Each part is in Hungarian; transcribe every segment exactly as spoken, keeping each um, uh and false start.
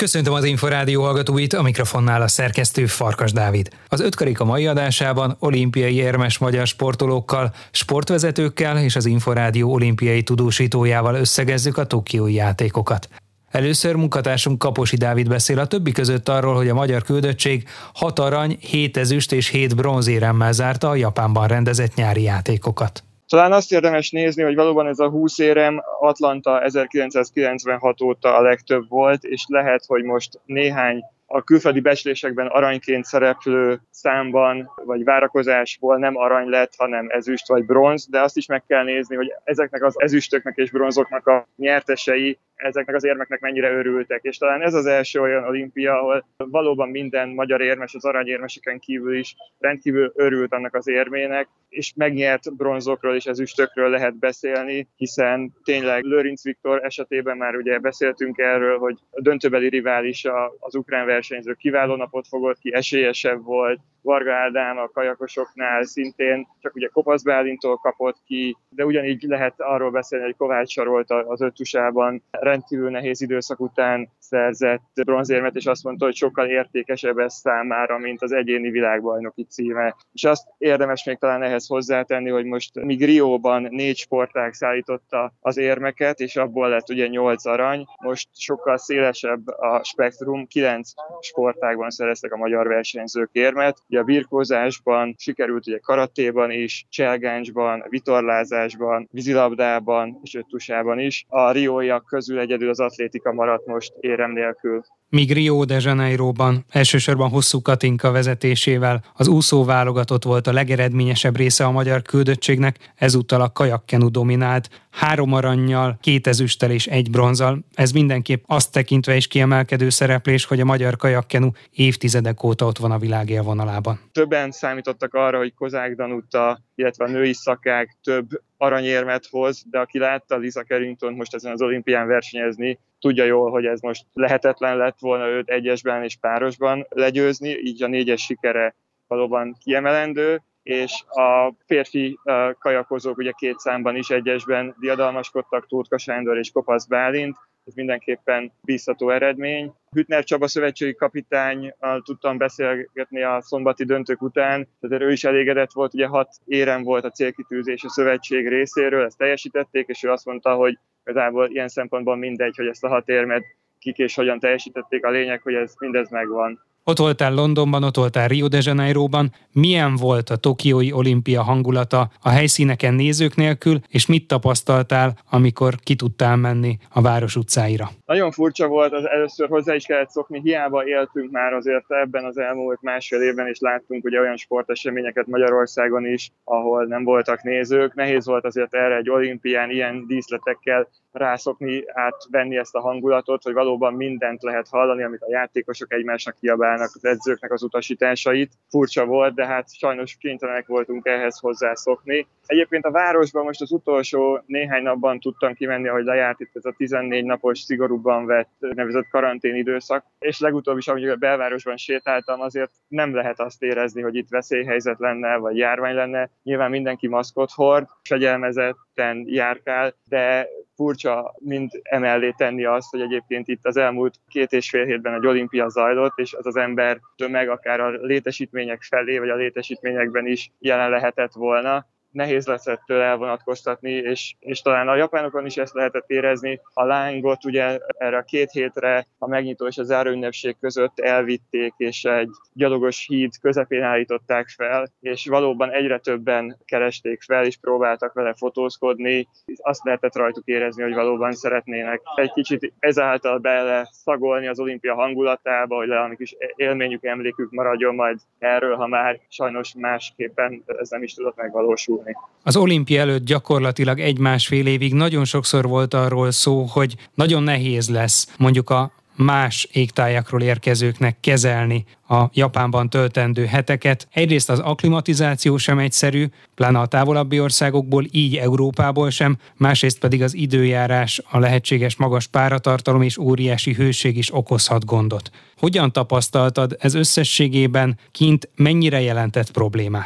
Köszöntöm az Inforádió hallgatóit, a mikrofonnál a szerkesztő Farkas Dávid. Az Ötkarika mai adásában olimpiai érmes magyar sportolókkal, sportvezetőkkel és az Inforádió olimpiai tudósítójával összegezzük a tokiói játékokat. Először munkatársunk Kaposi Dávid beszél a többi között arról, hogy a magyar küldöttség hat arany, hét ezüst és hét bronzéremmel zárta a Japánban rendezett nyári játékokat. Talán azt érdemes nézni, hogy valóban ez a húsz érem Atlanta ezerkilencszázkilencvenhat óta a legtöbb volt, és lehet, hogy most néhány a külföldi becslésekben aranyként szereplő számban vagy várakozásból nem arany lett, hanem ezüst vagy bronz, de azt is meg kell nézni, hogy ezeknek az ezüstöknek és bronzoknak a nyertesei ezeknek az érmeknek mennyire örültek. És talán ez az első olyan olimpia, ahol valóban minden magyar érmes, az aranyérmeseken kívül is rendkívül örült annak az érmének, és megnyert bronzokról és ezüstökről lehet beszélni, hiszen tényleg Lőrinc Viktor esetében már ugye beszéltünk erről, hogy a döntőbeli riválisa az ukrán versenyző kiváló napot fogott ki, esélyesebb volt. Varga Ádám a kajakosoknál szintén csak ugye Kopasz Bálintól kapott ki, de ugyanígy lehet arról beszélni, hogy Kovács Sarolt az öttusában rendkívül nehéz időszak után szerzett bronzérmet, és azt mondta, hogy sokkal értékesebb ez számára, mint az egyéni világbajnoki címe. És azt érdemes még talán ehhez hozzátenni, hogy most míg Rióban négy sportág szállította az érmeket, és abból lett ugye nyolc arany, most sokkal szélesebb a spektrum, kilenc sportágban szereztek a magyar versenyzők érmet. Ugye a birkózásban sikerült, ugye karatéban is, cselgáncsban, vitorlázásban, vízilabdában és öttusában is. A rióiak közül egyedül az atlétika maradt most érem nélkül. Míg Rio de Janeiroban elsősorban Hosszú Katinka vezetésével az úszó válogatott volt a legeredményesebb része a magyar küldöttségnek, ezúttal a kajakkenu dominált, három arannyal, két ezüsttel és egy bronzzal. Ez mindenképp azt tekintve is kiemelkedő szereplés, hogy a magyar kajakkenu évtizedek óta ott van a világ élvonalában. Többen számítottak arra, hogy Kozák Danuta, illetve a női szakák több aranyérmet hoz, de aki látta Lisa Carrington most ezen az olimpián versenyezni, tudja jól, hogy ez most lehetetlen lett volna őt egyesben és párosban legyőzni, így a négyes sikere valóban kiemelendő, és a férfi uh, kajakozók ugye két számban is egyesben diadalmaskodtak, Tótka Sándor és Kopasz Bálint, ez mindenképpen bíztató eredmény. Hüttner Csaba szövetségi kapitánnyal tudtam beszélgetni a szombati döntők után, tehát ő is elégedett volt, ugye hat érem volt a célkitűzés a szövetség részéről, ezt teljesítették, és ő azt mondta, hogy igazából ilyen szempontból mindegy, hogy ezt a hat érmet kik és hogyan teljesítették, a lényeg, hogy ez mindez megvan. Ott voltál Londonban, ott voltál Rio de Janeiroban. Milyen volt a tokiói olimpia hangulata a helyszíneken nézők nélkül, és mit tapasztaltál, amikor ki tudtál menni a város utcáira? Nagyon furcsa volt, az először hozzá is kellett szokni, hiába éltünk már azért ebben az elmúlt másfél évben, és láttunk ugye olyan sporteseményeket Magyarországon is, ahol nem voltak nézők. Nehéz volt azért erre egy olimpián ilyen díszletekkel rászokni, átvenni ezt a hangulatot, hogy valóban mindent lehet hallani, amit a játékosok egymásnak kiabálnak, az edzőknek az utasításait. Furcsa volt, de hát sajnos kénytelenek voltunk ehhez hozzászokni. Egyébként a városban most az utolsó néhány napban tudtam kimenni, ahogy lejárt itt ez a tizennégy napos szigorúban vett nevezett karantén időszak, és legutóbb is, ahogy a belvárosban sétáltam, azért nem lehet azt érezni, hogy itt veszélyhelyzet lenne, vagy járvány lenne. Nyilván mindenki maszkot hord, fegyelmezetten járkál, de furcsa mind emellé tenni azt, hogy egyébként itt az elmúlt két és fél hétben egy olimpia zajlott, és az az ember tömeg akár a létesítmények felé, vagy a létesítményekben is jelen lehetett volna. Nehéz lesz ettől elvonatkoztatni, és, és talán a japánokon is ezt lehetett érezni. A lángot ugye erre a két hétre a megnyitó és a záróünnepség között elvitték, és egy gyalogos híd közepén állították fel, és valóban egyre többen keresték fel, és próbáltak vele fotózkodni. Azt lehetett rajtuk érezni, hogy valóban szeretnének egy kicsit ezáltal bele szagolni az olimpia hangulatába, hogy valami kis élményük, emlékük maradjon majd erről, ha már sajnos másképpen ez nem is tudott megvalósulni. Az olimpia előtt gyakorlatilag egy-másfél évig nagyon sokszor volt arról szó, hogy nagyon nehéz lesz mondjuk a más égtájakról érkezőknek kezelni a Japánban töltendő heteket. Egyrészt az akklimatizáció sem egyszerű, pláne a távolabbi országokból, így Európából sem, másrészt pedig az időjárás, a lehetséges magas páratartalom és óriási hőség is okozhat gondot. Hogyan tapasztaltad ez összességében kint mennyire jelentett problémát?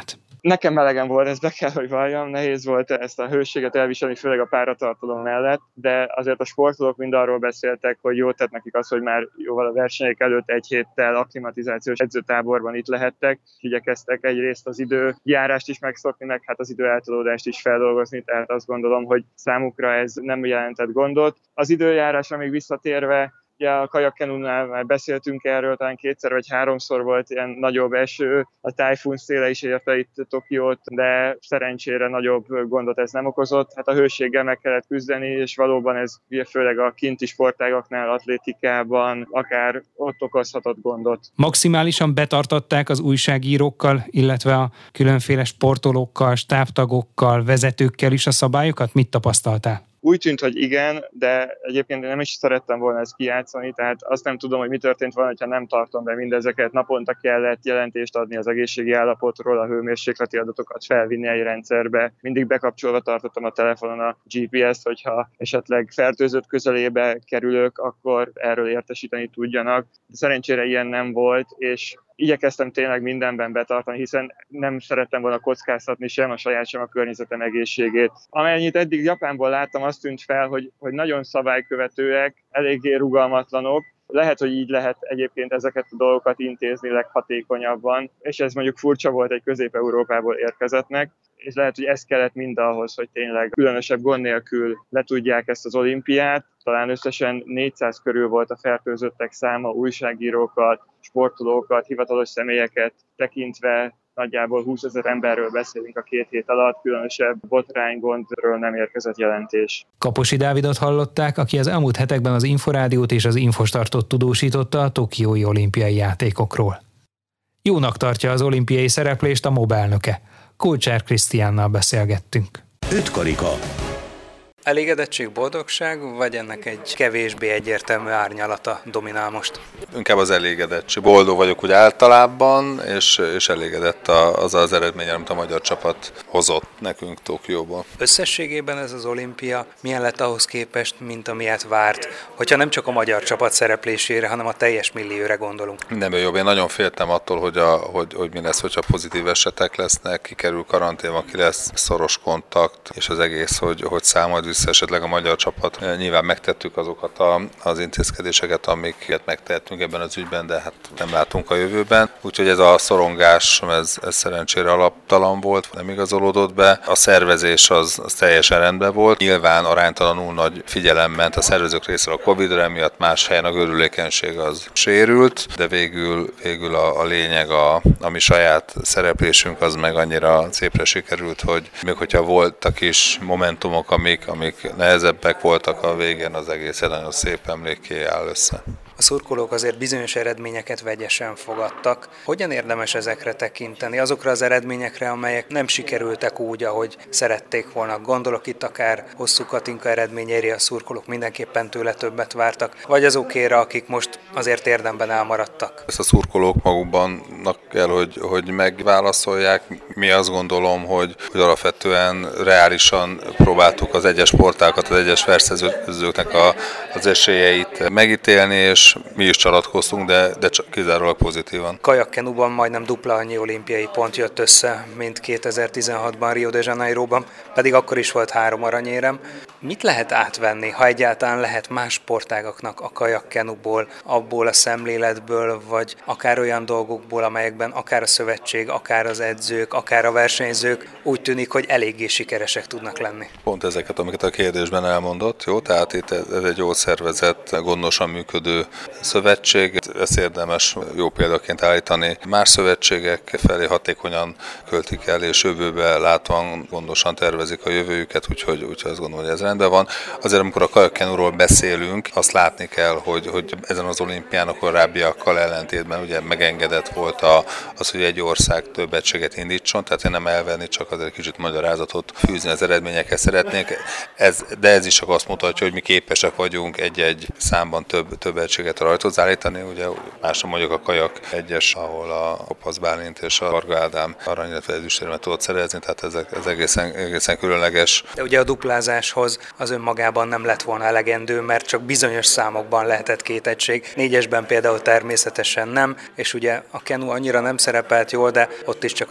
Nekem melegen volt, ezt be kell, hogy valljam, nehéz volt ezt a hőséget elviselni, főleg a páratartalom mellett, de azért a sportolók mind arról beszéltek, hogy jót tett nekik az, hogy már jóval a versenyek előtt egy héttel akklimatizációs edzőtáborban itt lehettek, igyekeztek egyrészt az időjárást is megszokni, meg hát az időeltolódást is feldolgozni, tehát azt gondolom, hogy számukra ez nem jelentett gondot. Az időjárásra még visszatérve, ugye a kajakkenunál már beszéltünk erről, talán kétszer vagy háromszor volt ilyen nagyobb eső, a tájfun széle is érte itt Tokiót, de szerencsére nagyobb gondot ez nem okozott. Hát a hőséggel meg kellett küzdeni, és valóban ez ugye főleg a kinti sportágaknál, atlétikában akár ott okozhatott gondot. Maximálisan betartatták az újságírókkal, illetve a különféle sportolókkal, stábtagokkal, vezetőkkel is a szabályokat? Mit tapasztaltál? Úgy tűnt, hogy igen, de egyébként nem is szerettem volna ezt kijátszani, tehát azt nem tudom, hogy mi történt volna, ha nem tartom be mindezeket. Naponta kellett jelentést adni az egészségi állapotról, a hőmérsékleti adatokat felvinni egy rendszerbe. Mindig bekapcsolva tartottam a telefonon a gé pé est, hogyha esetleg fertőzött közelébe kerülök, akkor erről értesíteni tudjanak. De szerencsére ilyen nem volt, és igyekeztem tényleg mindenben betartani, hiszen nem szerettem volna kockáztatni sem a saját, sem a környezetem egészségét. Amennyit eddig Japánból láttam, azt tűnt fel, hogy, hogy nagyon szabálykövetőek, eléggé rugalmatlanok. Lehet, hogy így lehet egyébként ezeket a dolgokat intézni leghatékonyabban, és ez mondjuk furcsa volt egy Közép-Európából érkezettnek, és lehet, hogy ez kellett mind ahhoz, hogy tényleg különösebb gond nélkül letudják ezt az olimpiát. Talán összesen négyszáz körül volt a fertőzöttek száma, újságírókat, sportolókat, hivatalos személyeket tekintve. Nagyjából húszezer emberről beszélünk a két hét alatt, különösebb botránygondról nem érkezett jelentés. Kaposi Dávidot hallották, aki az elmúlt hetekben az Inforádiót és az Infostartot tudósította a tokiói olimpiai játékokról. Jónak tartja az olimpiai szereplést a MOB elnöke. Kulcsár Krisztiánnal beszélgettünk. Öt karika. Elégedettség, boldogság, vagy ennek egy kevésbé egyértelmű árnyalata dominál most? Inkább az elégedettség. Boldog vagyok úgy általában, és, és elégedett az az eredmény, amit a magyar csapat hozott nekünk Tokióból. Összességében ez az olimpia milyen lett ahhoz képest, mint amilyet várt, hogyha nem csak a magyar csapat szereplésére, hanem a teljes millióra gondolunk? Mindenből jobb. Én nagyon féltem attól, hogy, a, hogy, hogy mi lesz, hogyha pozitív esetek lesznek, kikerül karanténba, ki lesz szoros kontakt, és az egész, hogy, hogy számol vissza esetleg a magyar csapat. Nyilván megtettük azokat a, az intézkedéseket, amiket megtehetünk ebben az ügyben, de hát nem látunk a jövőben. Úgyhogy ez a szorongás, ez, ez szerencsére alaptalan volt, nem igazolódott be. A szervezés az, az teljesen rendben volt. Nyilván aránytalanul nagy figyelem ment a szervezők részéről a Covid-ra, emiatt más helyen a görülékenység az sérült, de végül, végül a, a lényeg, a, a mi saját szereplésünk az meg annyira szépre sikerült, hogy még hogyha voltak is momentumok, amik, amik nehezebbek voltak a végén, az egész nagyon szép emlékké áll össze. A szurkolók azért bizonyos eredményeket vegyesen fogadtak. Hogyan érdemes ezekre tekinteni? Azokra az eredményekre, amelyek nem sikerültek úgy, ahogy szerették volna. Gondolok itt akár hosszú Katinka eredményére, a szurkolók mindenképpen tőle többet vártak, vagy azokéra, akik most azért érdemben elmaradtak. Ezt a szurkolók magukban kell, hogy, hogy megválaszolják. Mi azt gondolom, hogy, hogy alapvetően reálisan próbáltuk az egyes sportákat, az egyes versenyzőknek a, az esélyeit megítélni, és mi is csalatkoztunk, de, de csak kizárólag pozitívan. Kajakkenuban majdnem dupla annyi olimpiai pont jött össze, mint kétezer-tizenhatban Rio de Janeiroban, pedig akkor is volt három aranyérem. Mit lehet átvenni, ha egyáltalán lehet más sportágaknak a kajakkenuból, abból a szemléletből, vagy akár olyan dolgokból, amelyekben akár a szövetség, akár az edzők, akár a versenyzők úgy tűnik, hogy eléggé sikeresek tudnak lenni? Pont ezeket, amiket a kérdésben elmondott, jó? Tehát itt ez egy jól szervezett, gondosan működő szövetség, ezt érdemes jó példaként állítani. Más szövetségek felé hatékonyan költik el, és jövőbe látvan gondosan tervezik a jövőjüket, úgyhogy, úgyhogy azt gondolom, hogy ez rendben van. Azért, amikor a kajakkenúról beszélünk, azt látni kell, hogy, hogy ezen az olimpián a korábbiakkal ellentétben ugye megengedett volt a, az, hogy egy ország több egységet indítson, tehát én nem elvenni, csak azért kicsit magyarázatot fűzni az eredményekhez szeretnék. Ez, de ez is csak azt mutatja, hogy mi képesek vagyunk egy-egy számban több, több egységet rajtot állítani. Ugye másra mondjuk a kajak egyes, ahol a Kopasz Bálint és a Varga Ádám arany, illetve ezüstérmet tudott szerezni, tehát ez, ez egészen, egészen különleges. De ugye a duplázáshoz az önmagában nem lett volna elegendő, mert csak bizonyos számokban lehetett két egység. Négyesben például természetesen nem, és ugye a kenu annyira nem szerepelt jól, de ott is csak az egyes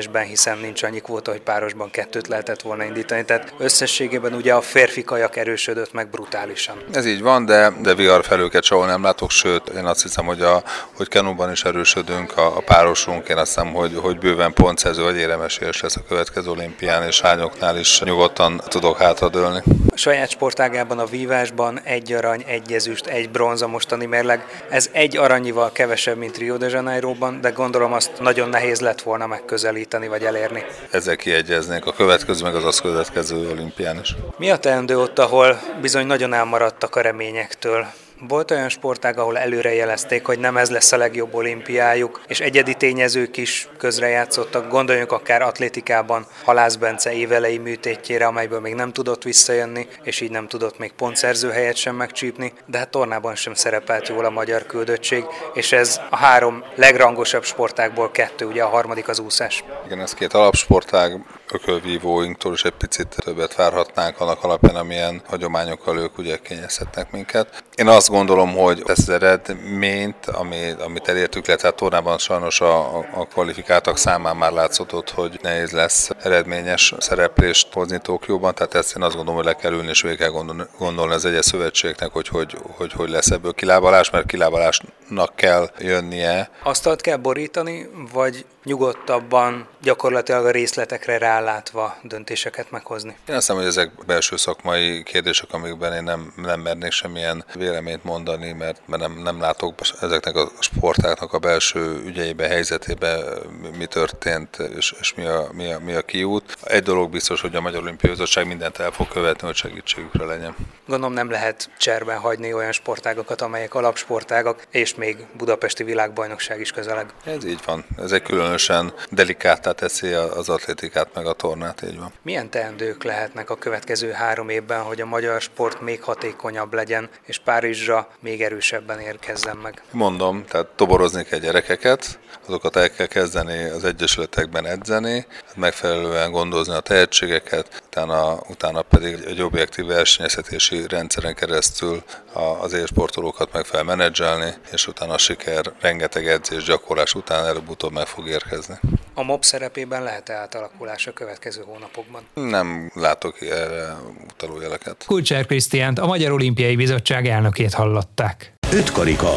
egyesben, hiszen nincs annyi kvóta, hogy párosban kettőt lehetett volna indítani. Tehát összességében ugye a férfi kajak erősödött meg brutálisan. Ez így van, de, de viharfelőket sehol nem látok, sőt, én azt hiszem, hogy, a, hogy kenúban is erősödünk, a, a párosunk, én azt hiszem, hogy, hogy bőven pontszerző vagy éremesélyes lesz a következő olimpián, és hányoknál is nyugodtan tudok hátradőlni. A saját sportágában, a vívásban egy arany, egy ezüst, egy bronz a mostani mérleg. Ez egy aranyival kevesebb, mint Rio de Janeiróban, de gondolom azt nagyon nehéz lett volna megközelíteni vagy elérni. Ezzel kiegyeznék a következő, meg az az következő olimpián is. Mi a teendő ott, ahol bizony nagyon elmaradtak a reményektől? Volt olyan sportág, ahol előre jelezték, hogy nem ez lesz a legjobb olimpiájuk, és egyedi tényezők is közrejátszottak. Gondoljunk akár atlétikában Halász Bence évelei műtétjére, amelyből még nem tudott visszajönni, és így nem tudott még pontszerző helyet sem megcsípni, de hát tornában sem szerepelt jól a magyar küldöttség, és ez a három legrangosabb sportágból kettő, ugye a harmadik az úszás. Igen, ez két alapsportág, ökölvívóinktól is egy picit többet várhatnánk annak alapján, amilyen hagyományokkal ők ugye kényezhetnek minket. Én azt gondolom, hogy ezt az eredményt, amit, amit elértük, illetve a tornában sajnos a, a kvalifikáltak számán már látszott, hogy nehéz lesz eredményes szereplést hozni Tokióban, tehát ezt én azt gondolom, hogy le kell ülni és végig kell gondolni, gondolni az egyes szövetségnek, hogy hogy, hogy hogy lesz ebből kilábalás, mert kilábalásnak kell jönnie. Asztalt kell borítani, vagy nyugodtabban, gyakorlatilag a részletekre rálátva döntéseket meghozni? Én azt hiszem, hogy ezek belső szakmai kérdések, amikben én nem, nem mernék semmilyen véleményt mondani, mert, mert nem, nem látok ezeknek a sportáknak a belső ügyeibe, helyzetébe, mi történt, és, és mi, a, mi, a, mi a kiút. Egy dolog biztos, hogy a Magyar Olimpiai Bizottság mindent el fog követni, hogy segítségükre legyen. Gondolom nem lehet cserben hagyni olyan sportágokat, amelyek alapsportágak, és még budapesti világbajnokság is közeleg. Ez így van. Ez egy különösen delikáttá teszi az atlétikát meg a tornát, így van. Milyen teendők lehetnek a következő három évben, hogy a magyar sport még hatékonyabb legyen, és Párizsra még erősebben érkezzen meg? Mondom, tehát toborozni kell gyerekeket, azokat el kell kezdeni az egyesületekben edzeni, megfelelően gondozni a tehetségeket, utána, utána pedig egy objektív versenyeztetési rendszeren keresztül az élsportolókat meg fel menedzselni, és utána a siker rengeteg edzés, gyakorlás után előbb-utóbb meg fog érkezni. A MOB szerepében lehet-e átalakulás a következő hónapokban? Nem látok erre utaló jeleket. Kulcsár Krisztiánt, a Magyar Olimpiai Bizottság elnökét hallották. Öt karika.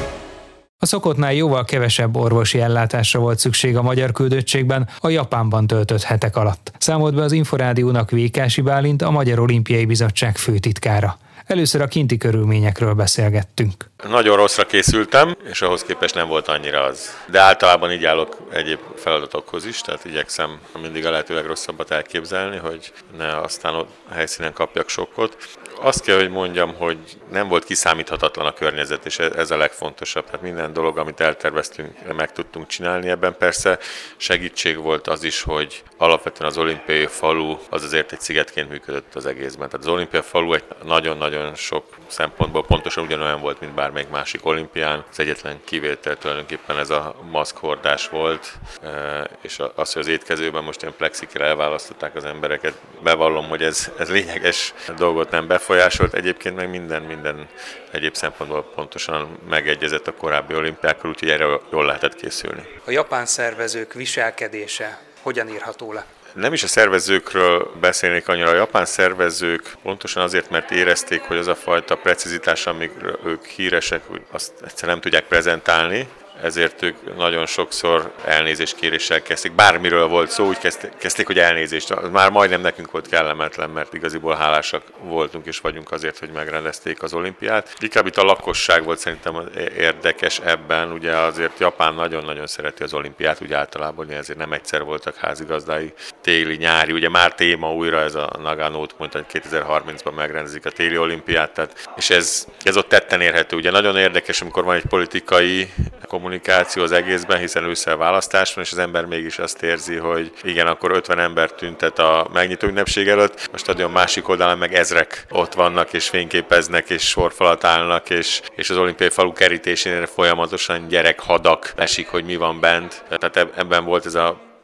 A szokottnál jóval kevesebb orvosi ellátásra volt szükség a magyar küldöttségben a Japánban töltött hetek alatt. Számolt be az Inforádiónak Vékási Bálint, a Magyar Olimpiai Bizottság főtitkára. Először a kinti körülményekről beszélgettünk. Nagyon rosszra készültem, és ahhoz képest nem volt annyira az. De általában így állok egyéb feladatokhoz is, tehát igyekszem mindig a lehető legrosszabbat elképzelni, hogy ne aztán ott a helyszínen kapjak sokkot. Azt kell, hogy mondjam, hogy nem volt kiszámíthatatlan a környezet, és ez a legfontosabb. Tehát minden dolog, amit elterveztünk, meg tudtunk csinálni. Ebben persze segítség volt az is, hogy alapvetően az olimpiai falu az azért egy szigetként működött az egészben. Tehát az olimpiai falu egy nagyon-nagyon sok szempontból pontosan ugyanolyan volt, mint bármelyik másik olimpián. Az egyetlen kivétel tulajdonképpen ez a maszkhordás volt, és az, hogy az étkezőben most ilyen plexikre elválasztották az embereket. Bevallom, hogy ez, ez lényeges dolgot nem befolyásolt. Egyébként meg minden, minden egyéb szempontból pontosan megegyezett a korábbi olimpiákkal, úgyhogy erre jól lehetett készülni. A japán szervezők viselkedése hogyan írható le? Nem is a szervezőkről beszélnék annyira, a japán szervezők pontosan azért, mert érezték, hogy az a fajta precizitás, amikről ők híresek, azt egyszer nem tudják prezentálni, ezért ők nagyon sokszor elnézéskéréssel kezdték. Bármiről volt szó, úgy kezdték, hogy elnézést. Már majdnem nekünk volt kellemetlen, mert igaziból hálásak voltunk és vagyunk azért, hogy megrendezték az olimpiát. Inkább itt a lakosság volt szerintem érdekes ebben. Ugye azért Japán nagyon-nagyon szereti az olimpiát, ugye általában ezért nem egyszer voltak házigazdái, téli, nyári. Ugye már téma újra ez a Nagano-t mondta, hogy kétezer-harmincban megrendezik a téli olimpiát. Tehát, és ez, ez ott tetten érhető. Ugye nagyon érdekes, amikor van egy politikai kommunikáció az egészben, hiszen ősszel választás van, és az ember mégis azt érzi, hogy igen, akkor ötven ember tüntet a megnyitó ünnepség előtt, a stadion másik oldalán meg ezrek ott vannak, és fényképeznek, és sorfalat állnak, és, és az olimpiai falu kerítésén folyamatosan gyerekhadak esik, hogy mi van bent. Tehát ebben volt ez a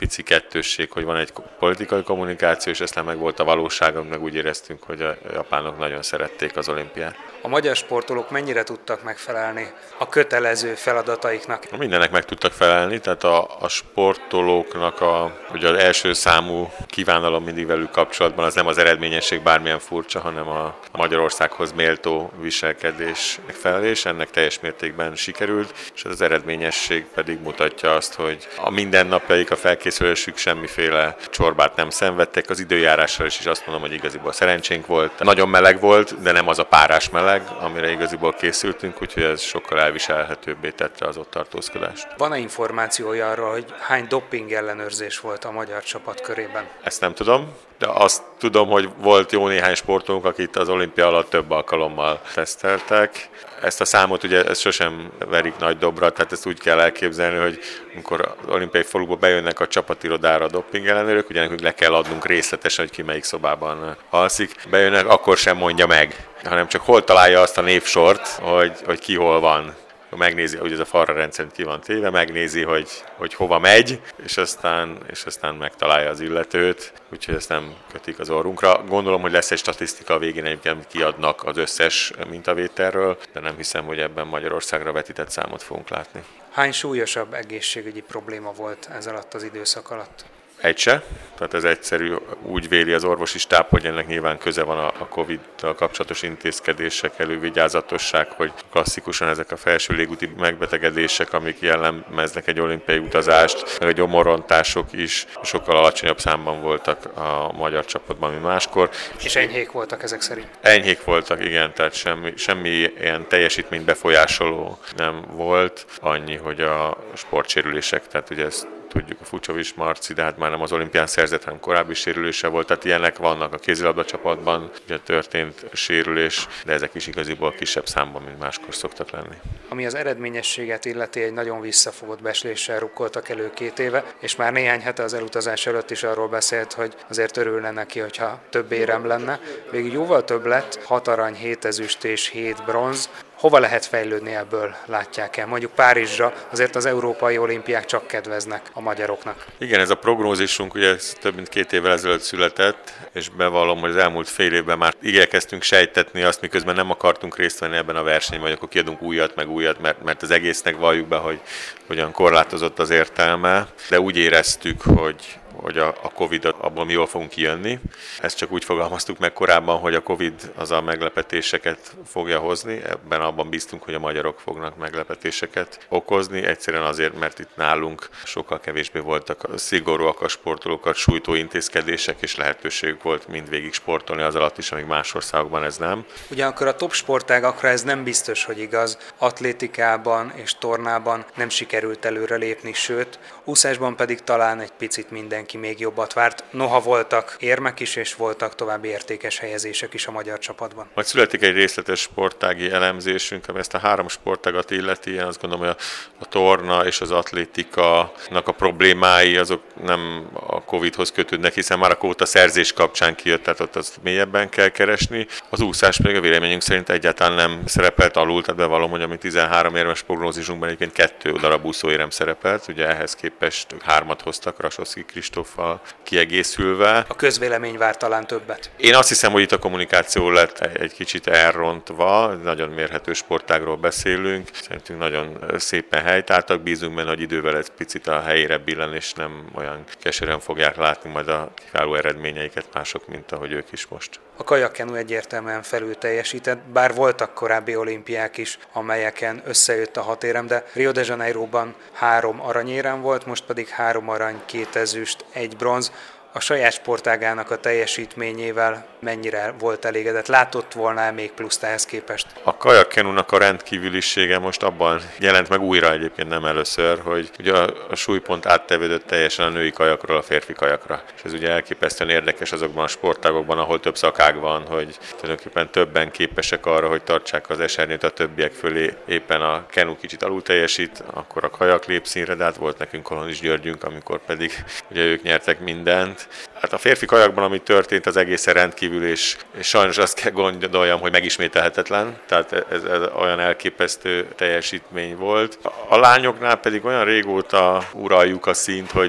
pici kettősség, hogy van egy politikai kommunikáció, és aztán meg volt a valóság, meg úgy éreztünk, hogy a japánok nagyon szerették az olimpiát. A magyar sportolók mennyire tudtak megfelelni a kötelező feladataiknak? Mindennek meg tudtak felelni, tehát a, a sportolóknak a, ugye az első számú kívánalom mindig velük kapcsolatban az nem az eredményesség bármilyen furcsa, hanem a Magyarországhoz méltó viselkedés megfelelés. Ennek teljes mértékben sikerült, és az eredményesség pedig mutatja azt, hogy a mindennapjaik, a felkészülésük semmiféle csorbát nem szenvedtek. Az időjárással is, is azt mondom, hogy igaziból szerencsénk volt. Nagyon meleg volt, de nem az a párás meleg, amire igaziból készültünk, úgyhogy ez sokkal elviselhetőbbé tette az ott tartózkodást. Van-e információja arról, hogy hány doping ellenőrzés volt a magyar csapat körében? Ezt nem tudom, de azt tudom, hogy volt jó néhány sportolónk, akit az olimpia alatt több alkalommal teszteltek. Ezt a számot ugye ezt sosem verik nagy dobra, tehát ezt úgy kell elképzelni, hogy amikor az olimpiai faluba bejönnek a csapatirodára a doping ellenőrök, ugye nekünk le kell adnunk részletesen, hogy ki melyik szobában alszik, bejönnek, akkor sem mondja meg, hanem csak hol találja azt a névsort, hogy, hogy ki hol van. Megnézi, hogy ez a falra rendszerint ki van téve, megnézi, hogy, hogy hova megy, és aztán, és aztán megtalálja az illetőt, úgyhogy ezt nem kötik az orrunkra. Gondolom, hogy lesz egy statisztika a végén, egyébként, amit kiadnak az összes mintavételről, de nem hiszem, hogy ebben Magyarországra vetített számot fogunk látni. Hány súlyosabb egészségügyi probléma volt ez alatt az időszak alatt? Egy se, tehát ez egyszerű, úgy véli az orvosi stáb, hogy ennek nyilván köze van a Covid-tal kapcsolatos intézkedések, elővigyázatosság, hogy klasszikusan ezek a felső légúti megbetegedések, amik jellemeznek egy olimpiai utazást, meg a gyomorrontások is sokkal alacsonyabb számban voltak a magyar csapatban, mint máskor. És enyhék voltak ezek szerint? Enyhék voltak, igen, tehát semmi, semmi ilyen teljesítmény befolyásoló nem volt, annyi, hogy a sportsérülések, tehát ugye ezt tudjuk, a Fucsovics Marci, de hát már nem az olimpián szerzett, hanem korábbi sérülése volt, tehát ilyenek vannak a kézilabda csapatban, ugye történt sérülés, de ezek is igaziból kisebb számban, mint máskor szoktak lenni. Ami az eredményességet illeti, egy nagyon visszafogott becsléssel rukkoltak elő két éve, és már néhány hete az elutazás előtt is arról beszélt, hogy azért örülne neki, hogyha több érem lenne. Végül jóval több lett, hat arany, hét ezüst és hét bronz. Hova lehet fejlődni ebből, látják el? Mondjuk Párizsra azért az európai olimpiák csak kedveznek a magyaroknak. Igen, ez a prognózisunk ugye több mint két évvel ezelőtt született, és bevallom, hogy az elmúlt fél évben már igyekeztünk sejtetni azt, miközben nem akartunk részt venni ebben a versenyben, hogy akkor kiadunk újat, meg újat, mert, mert az egésznek valljuk be, hogy hogyan korlátozott az értelme, de úgy éreztük, hogy hogy a, a Covid, abból mi jól fogunk kijönni. Ezt csak úgy fogalmaztuk meg korábban, hogy a Covid az a meglepetéseket fogja hozni. Ebben abban bíztunk, hogy a magyarok fognak meglepetéseket okozni. Egyszerűen azért, mert itt nálunk sokkal kevésbé voltak szigorúak a sportolókat sújtó intézkedések, és lehetőségük volt mindvégig sportolni az alatt is, amíg más országokban ez nem. Ugyanakkor a top sportágakra ez nem biztos, hogy igaz. Atlétikában és tornában nem sikerült előrelépni, sőt, úszásban pedig talán egy picit mindenki még jobbat várt. Noha voltak érmek is, és voltak további értékes helyezések is a magyar csapatban. Majd születik egy részletes sportági elemzésünk, ami ezt a három sportágat illeti. Én azt gondolom, hogy a, a torna és az atlétikanak a problémái azok nem a Covidhoz kötődnek, hiszen már a kvóta szerzés kapcsán kijött, tehát ott azt mélyebben kell keresni. Az úszás pedig a véleményünk szerint egyáltalán nem szerepelt alul, tehát bevallom, hogy ami tizenhárom érmes prognózisunkban egyébként kettő darab úszóérem szerepelt, ugye ehhez képest hármat hoztak, Rasovszky Kristóffal kiegészülve. A közvélemény vár talán többet. Én azt hiszem, hogy itt a kommunikáció lett egy kicsit elrontva, nagyon mérhető sportágról beszélünk, szerintünk nagyon szépen helytáltak, bízunk benne, hogy idővel egy picit a helyére billen, és nem olyan keserűen fogják látni majd a kiváló eredményeiket mások, mint ahogy ők is most. A kajakkenu egyértelműen felül teljesített, bár voltak korábbi olimpiák is, amelyeken összejött a hat érem, de Rio de Janeiroban három aranyérem volt, most pedig három arany, két ezüst, egy bronz. A saját sportágának a teljesítményével mennyire volt elégedett? Látott volna még pluszt ehhez képest? A kajakkenunak a rendkívülisége most abban jelent meg újra, egyébként nem először, hogy ugye a súlypont áttevődött teljesen a női kajakról a férfi kajakra. És ez ugye elképesztően érdekes azokban a sportágokban, ahol több szakág van, hogy tulajdonképpen többen képesek arra, hogy tartsák az esernyőt a többiek fölé. Éppen a kenu kicsit alul teljesít, akkor a kajak lép színre, de hát volt nekünk Kolondzs Györgyünk, amikor pedig ugye ők nyertek mindent. Hát a férfi kajakban, ami történt, az egészen rendkívül, és, és sajnos azt kell gondoljam, hogy megismételhetetlen, tehát ez, ez olyan elképesztő teljesítmény volt. A lányoknál pedig olyan régóta uraljuk a színt, hogy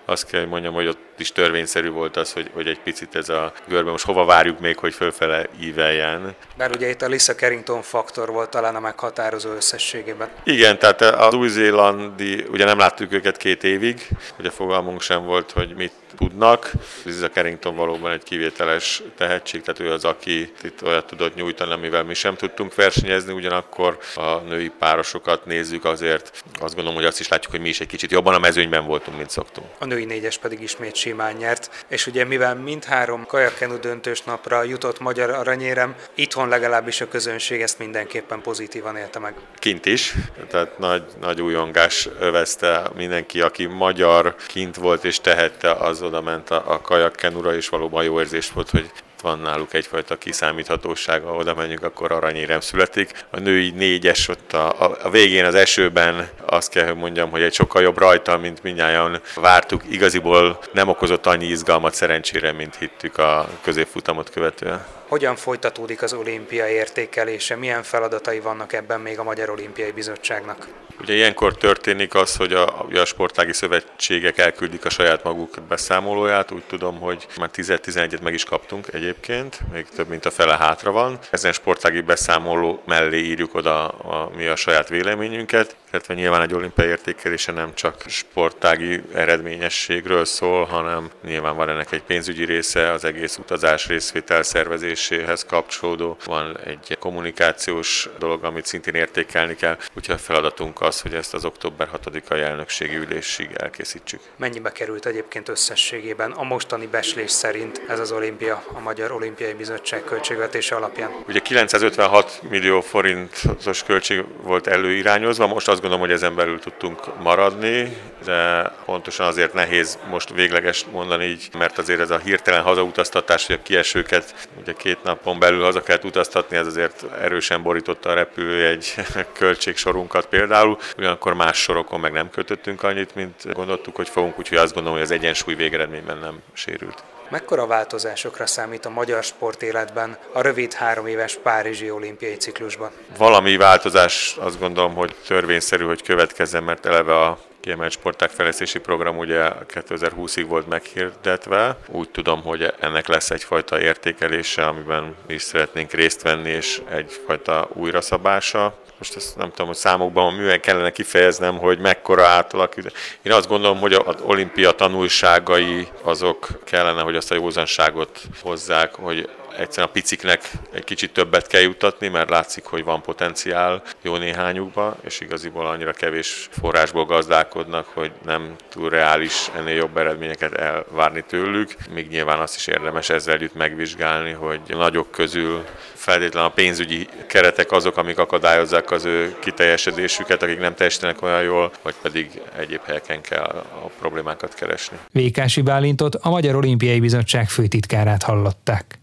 azt kell, hogy mondjam, hogy ott is törvényszerű volt az, hogy, hogy egy picit ez a görbe most hova várjuk még, hogy fölfele íveljen. Bár ugye itt a Lisa Carrington faktor volt talán a meghatározó összességében. Igen, tehát az új-zélandi, ugye nem láttuk őket két évig, ugye fogalmunk sem volt, hogy mit tudnak. Lisa Carrington valóban egy kivételes tehetség, tehát ő az, aki itt olyat tudott nyújtani, amivel mi sem tudtunk versenyezni, ugyanakkor a női párosokat nézzük, azért azt gondolom, hogy azt is látjuk, hogy mi is egy kicsit jobban a mezőnyben voltunk, mint szoktunk. A női négyes pedig ismét simán nyert, és ugye mivel mindhárom kajakkenu döntős napra jutott magyar aranyérem, itthon legalábbis a közönség ezt mindenképpen pozitívan élte meg. Kint is, tehát nagy, nagy újongás övezte mindenki, aki magyar kint volt és tehette, az oda ment a, a kajakkenura, és valóban jó érzés volt, hogy van náluk egyfajta kiszámíthatóság, ha oda menjünk, akkor aranyérem születik. A női négyes ott a, a, a végén az esőben azt kell, hogy mondjam, hogy egy sokkal jobb rajta, mint mindnyájan vártuk. Igaziból nem okozott annyi izgalmat szerencsére, mint hittük a középfutamot követően. Hogyan folytatódik az olimpia értékelése? Milyen feladatai vannak ebben még a Magyar Olimpiai Bizottságnak? Ugye ilyenkor történik az, hogy a, a sportági szövetségek elküldik a saját maguk beszámolóját. Úgy tudom, hogy már tíz-tizenegyet meg is kaptunk egyébként, még több mint a fele hátra van. Ezen sportági beszámoló mellé írjuk oda a, mi a saját véleményünket, illetve nyilván egy olimpiai értékelése nem csak sportági eredményességről szól, hanem nyilván van ennek egy pénzügyi része, az egész utazás részvétel szervezéséhez kapcsolódó. Van egy kommunikációs dolog, amit szintén értékelni kell, úgyhogy a feladatunk az, hogy ezt az október hatodikai elnökségi ülésig elkészítsük. Mennyibe került egyébként összességében a mostani becslés szerint ez az olimpia a Magyar Olimpiai Bizottság költségvetése alapján? Ugye kilencszázötvenhat millió forintos költség volt előirányozva, most azt gondolom, hogy ezen belül tudtunk maradni, de pontosan azért nehéz most végleges mondani így, mert azért ez a hirtelen hazautaztatás, hogy a kiesőket ugye két napon belül haza kellett utaztatni, ez azért erősen borította a repülőjegy költségsorunkat például, ugyanakkor más sorokon meg nem kötöttünk annyit, mint gondoltuk, hogy fogunk, úgyhogy azt gondolom, hogy az egyensúly végeredményben nem sérült. Mekkora változásokra számít a magyar sportéletben a rövid három éves párizsi olimpiai ciklusban? Valami változás azt gondolom, hogy törvényszerű, hogy következzen, mert eleve a kiemelt sportágfejlesztési program ugye kétezer-húszig volt meghirdetve. Úgy tudom, hogy ennek lesz egyfajta értékelése, amiben mi is szeretnénk részt venni, és egyfajta újraszabása. Most ezt nem tudom, hogy számokban művel kellene kifejeznem, hogy mekkora átalakul. Én azt gondolom, hogy az olimpia tanulságai azok kellene, hogy azt a józanságot hozzák, hogy egyszerűen a piciknek egy kicsit többet kell juttatni, mert látszik, hogy van potenciál jó néhányukba, és igaziból annyira kevés forrásból gazdálkodnak, hogy nem túl reális ennél jobb eredményeket elvárni tőlük. Még nyilván azt is érdemes ezzel együtt megvizsgálni, hogy a nagyok közül feltétlenül a pénzügyi keretek azok, amik akadályozzák az ő kiteljesedésüket, akik nem teljesítenek olyan jól, vagy pedig egyéb helyeken kell a problémákat keresni. Vékási Bálintot, a Magyar Olimpiai Bizottság főtitkárát hallották.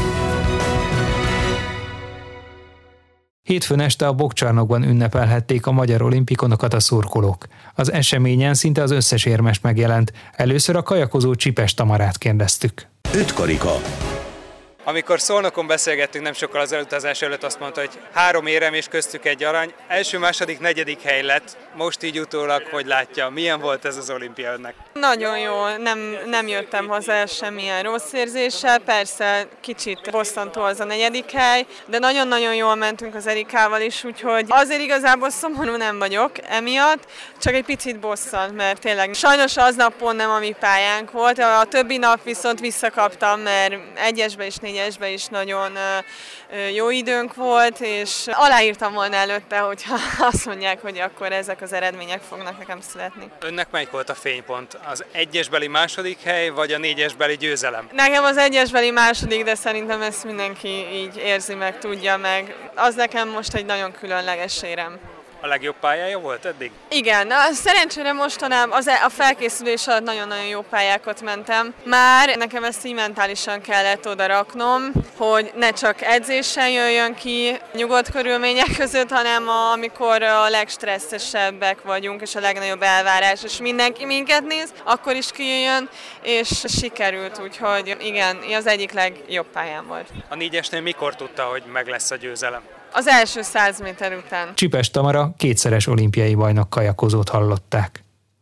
Hétfőn este a Bokcsarnokban ünnepelhették a magyar olimpikonokat a szurkolók. Az eseményen szinte az összes érmes megjelent. Először a kajakozó Csipes Tamarát kérdeztük. Ötkarika. Amikor Szolnokon beszélgettünk nem sokkal az elutazás előtt, azt mondta, hogy három érem és köztük egy arany. Első, második, negyedik hely lett. Most így utólag, hogy látja, milyen volt ez az olimpia önnek? Nagyon jó, nem, nem jöttem haza semmilyen rossz érzéssel, persze kicsit bosszantó az a negyedik hely, de nagyon-nagyon jól mentünk az Erikával is, úgyhogy azért igazából szomorú nem vagyok emiatt, csak egy picit bosszant, mert tényleg sajnos aznap pont nem a mi pályánk volt, a többi nap viszont visszakaptam, mert egyesbe és négyesbe is nagyon jó időnk volt, és aláírtam volna előtte, hogyha azt mondják, hogy akkor ezek az eredmények fognak nekem születni. Önnek melyik volt a fénypont? Az egyesbeli második hely, vagy a négyesbeli győzelem? Nekem az egyesbeli második, de szerintem ezt mindenki így érzi meg, tudja meg. Az nekem most egy nagyon különleges érem. A legjobb pályája volt eddig? Igen, szerencsére mostanában az a felkészülés alatt nagyon-nagyon jó pályákat mentem. Már nekem ezt így mentálisan kellett oda raknom, hogy ne csak edzésen jöjjön ki nyugodt körülmények között, hanem amikor a legstresszesebbek vagyunk, és a legnagyobb elvárás, és mindenki minket néz, akkor is kijöjjön, és sikerült, úgyhogy igen, az egyik legjobb pályám volt. A négyesnél mikor tudta, hogy meg lesz a győzelem? Az első száz méter után. Csipes Tamara kétszeres olimpiai bajnok kajakozót hallották.